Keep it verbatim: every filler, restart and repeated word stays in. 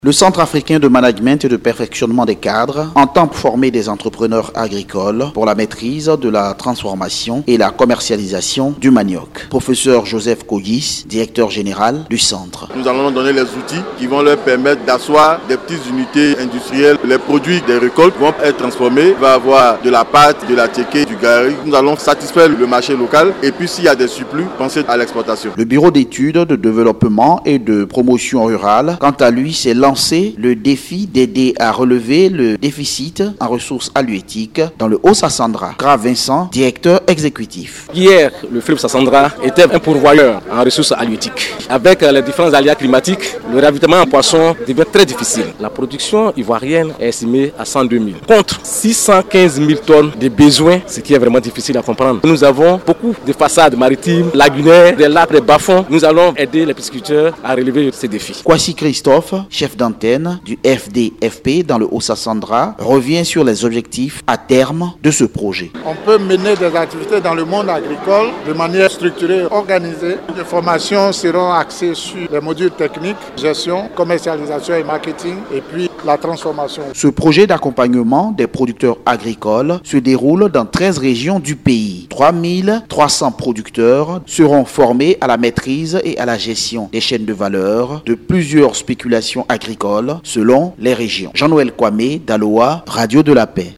Le Centre africain de management et de perfectionnement des cadres entend former des entrepreneurs agricoles pour la maîtrise de la transformation et la commercialisation du manioc. Professeur Joseph Koyis, directeur général du centre. Nous allons leur donner les outils qui vont leur permettre d'asseoir des petites unités industrielles. Les produits des récoltes vont être transformés. Il va y avoir de la pâte, de la tchéké, du gari. Nous allons satisfaire le marché local et puis s'il y a des surplus, penser à l'exportation. Le bureau d'études, de développement et de promotion rurale, quant à lui, s'est lancé le défi d'aider à relever le déficit en ressources halieutiques dans le Haut-Sassandra. Grave Vincent, directeur exécutif. Hier, le fleuve Sassandra était un pourvoyeur en ressources halieutiques. Avec les différents aléas climatiques, le ravitaillement en poisson devient très difficile. La production ivoirienne est estimée à cent deux mille, contre six cent quinze mille tonnes de besoins, ce qui est vraiment difficile à comprendre. Nous avons beaucoup de façades maritimes, lagunaires, des lacs, des bas-fonds. Nous allons aider les pisciculteurs à relever ces défis. Kwasi Christophe, chef d'antenne du F D F P dans le Haut-Sassandra, revient sur les objectifs à terme de ce projet. On peut mener des activités dans le monde agricole de manière structurée, organisée. Les formations seront axées sur les modules techniques, gestion, commercialisation et marketing, et puis la transformation. Ce projet d'accompagnement des producteurs agricoles se déroule dans treize régions du pays. trois mille trois cents producteurs seront formés à la maîtrise et à la gestion des chaînes de valeur de plusieurs spéculations agricoles selon les régions. Jean-Noël Kwame, Daloa, Radio de la Paix.